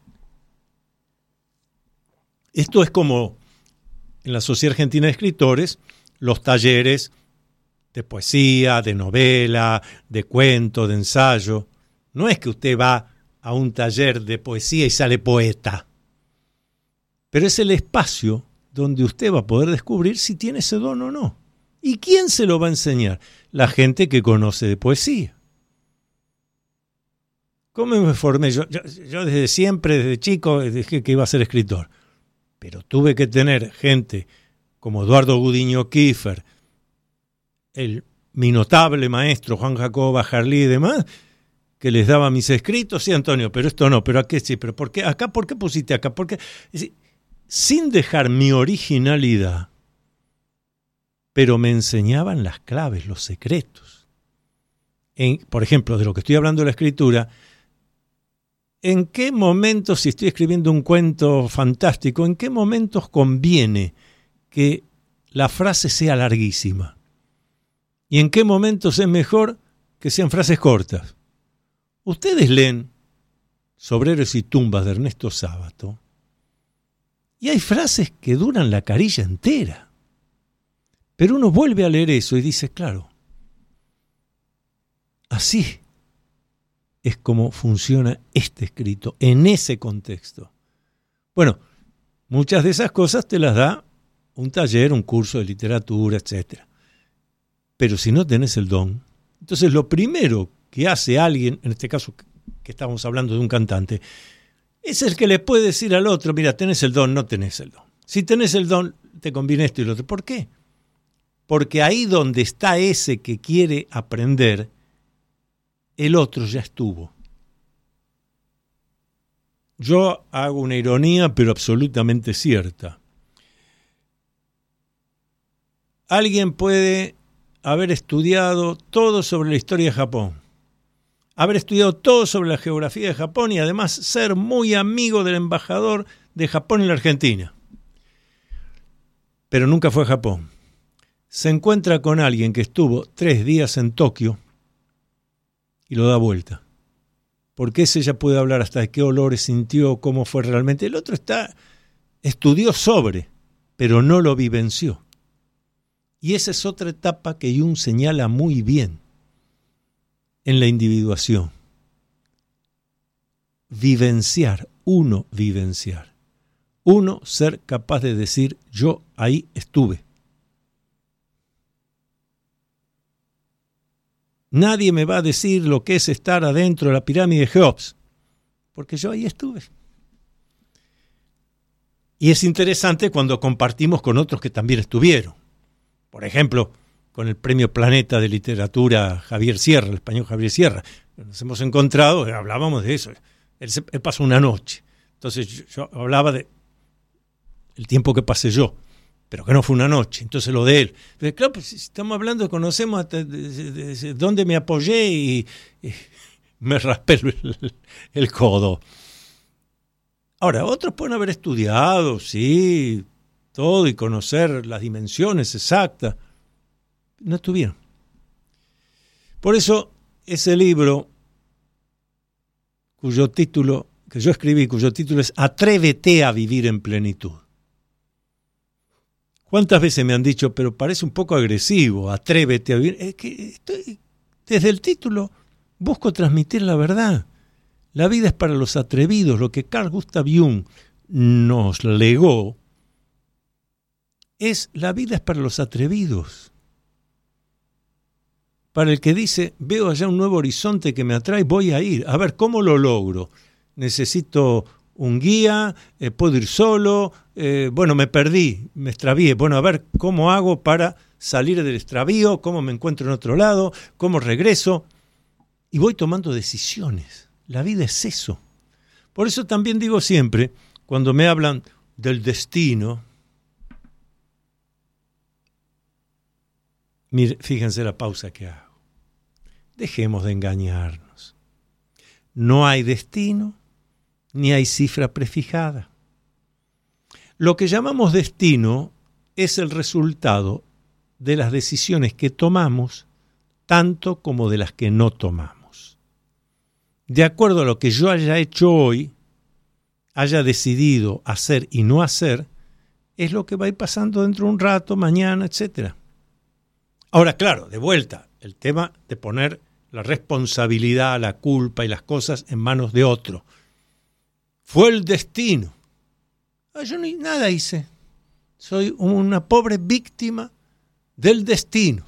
Esto es como en la Sociedad Argentina de Escritores, los talleres de poesía, de novela, de cuento, de ensayo. No es que usted va a un taller de poesía y sale poeta, pero es el espacio donde usted va a poder descubrir si tiene ese don o no. ¿Y quién se lo va a enseñar? La gente que conoce de poesía. ¿Cómo me formé? Yo, yo, yo desde siempre, desde chico, dije que iba a ser escritor. Pero tuve que tener gente como Eduardo Gudiño Kiefer, el, mi notable maestro Juan Jacobo Bajarlí y demás, que les daba mis escritos. Sí, Antonio, pero esto no, pero aquí sí, pero ¿por qué? Acá, ¿por qué pusiste acá? ¿Por qué? Es decir, sin dejar mi originalidad, pero me enseñaban las claves, los secretos. En, por ejemplo, de lo que estoy hablando de la escritura, ¿en qué momentos, si estoy escribiendo un cuento fantástico, en qué momentos conviene que la frase sea larguísima? ¿Y en qué momentos es mejor que sean frases cortas? Ustedes leen Sobreros y tumbas de Ernesto Sábato, y hay frases que duran la carilla entera. Pero uno vuelve a leer eso y dice, claro, así es como funciona este escrito, en ese contexto. Bueno, muchas de esas cosas te las da un taller, un curso de literatura, etcétera. Pero si no tenés el don, entonces lo primero que hace alguien, en este caso que estamos hablando de un cantante, es el que le puede decir al otro, mira, tenés el don, no tenés el don. Si tenés el don, te conviene esto y lo otro. ¿Por qué? Porque ahí donde está ese que quiere aprender, el otro ya estuvo. Yo hago una ironía, pero absolutamente cierta. Alguien puede haber estudiado todo sobre la historia de Japón, haber estudiado todo sobre la geografía de Japón y además ser muy amigo del embajador de Japón en la Argentina. Pero nunca fue a Japón. Se encuentra con alguien que estuvo tres días en Tokio y lo da vuelta. Porque ese ya puede hablar hasta de qué olores sintió, cómo fue realmente. El otro está, estudió sobre, pero no lo vivenció. Y esa es otra etapa que Jung señala muy bien en la individuación. Vivenciar, uno vivenciar. Uno ser capaz de decir, yo ahí estuve. Nadie me va a decir lo que es estar adentro de la pirámide de Keops, porque yo ahí estuve. Y es interesante cuando compartimos con otros que también estuvieron. Por ejemplo, con el Premio Planeta de Literatura Javier Sierra, el español Javier Sierra. Nos hemos encontrado, hablábamos de eso. Él, se, él pasó una noche. Entonces yo, yo hablaba de el tiempo que pasé yo, pero que no fue una noche. Entonces lo de él. Pero claro, pues, si estamos hablando, conocemos hasta de, de, de, de dónde me apoyé y, y me raspé el, el codo. Ahora, otros pueden haber estudiado, sí, todo y conocer las dimensiones exactas. No estuvieron. Por eso, ese libro, cuyo título, que yo escribí, cuyo título es Atrévete a vivir en plenitud. ¿Cuántas veces me han dicho, pero parece un poco agresivo, atrévete a vivir? Es que estoy, desde el título busco transmitir la verdad. La vida es para los atrevidos. Lo que Carl Gustav Jung nos legó es la vida es para los atrevidos. Para el que dice, veo allá un nuevo horizonte que me atrae, voy a ir. A ver, ¿cómo lo logro? Necesito un guía, eh, puedo ir solo, eh, bueno, me perdí, me extravié. Bueno, a ver, ¿cómo hago para salir del extravío? ¿Cómo me encuentro en otro lado? ¿Cómo regreso? Y voy tomando decisiones. La vida es eso. Por eso también digo siempre, cuando me hablan, del destino, mire, fíjense la pausa que hago. Dejemos de engañarnos. No hay destino, ni hay cifra prefijada. Lo que llamamos destino es el resultado de las decisiones que tomamos, tanto como de las que no tomamos. De acuerdo a lo que yo haya hecho hoy, haya decidido hacer y no hacer, es lo que va a ir pasando dentro de un rato, mañana, etcétera. Ahora, claro, de vuelta, el tema de poner la responsabilidad, la culpa y las cosas en manos de otro. Fue el destino. Ah, yo ni nada hice. Soy una pobre víctima del destino.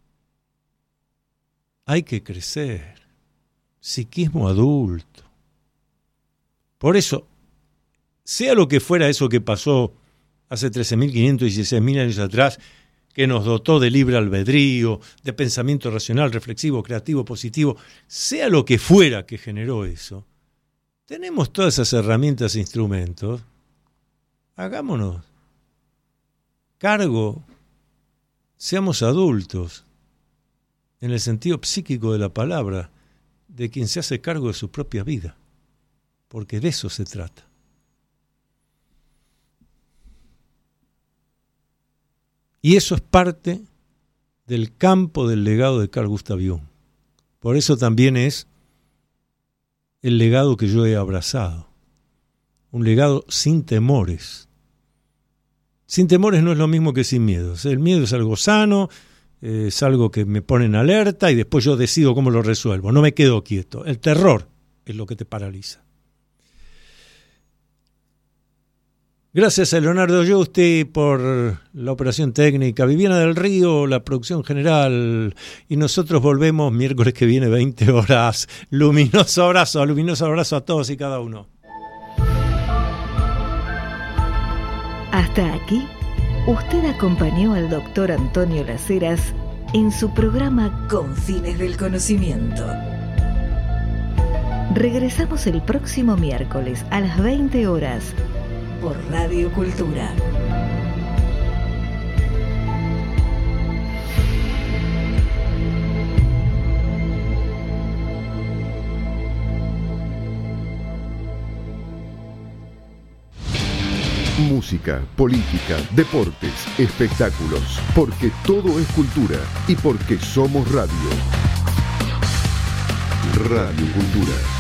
Hay que crecer. Psiquismo adulto. Por eso, sea lo que fuera eso que pasó hace trece mil quinientos dieciséis mil años atrás, que nos dotó de libre albedrío, de pensamiento racional, reflexivo, creativo, positivo, sea lo que fuera que generó eso, tenemos todas esas herramientas e instrumentos. Hagámonos cargo, seamos adultos, en el sentido psíquico de la palabra, de quien se hace cargo de su propia vida, porque de eso se trata. Y eso es parte del campo del legado de Carl Gustav Jung. Por eso también es el legado que yo he abrazado. Un legado sin temores. Sin temores no es lo mismo que sin miedos. El miedo es algo sano, es algo que me pone en alerta y después yo decido cómo lo resuelvo. No me quedo quieto. El terror es lo que te paraliza. Gracias a Leonardo Giusti por la operación técnica, Viviana del Río, la producción general, y nosotros volvemos miércoles que viene, veinte horas. Luminoso abrazo, luminoso abrazo a todos y cada uno. Hasta aquí, usted acompañó al doctor Antonio Las Heras en su programa Confines del Conocimiento. Regresamos el próximo miércoles a las veinte horas. Por Radio Cultura. Música, política, deportes, espectáculos, porque todo es cultura y porque somos radio. Radio Cultura.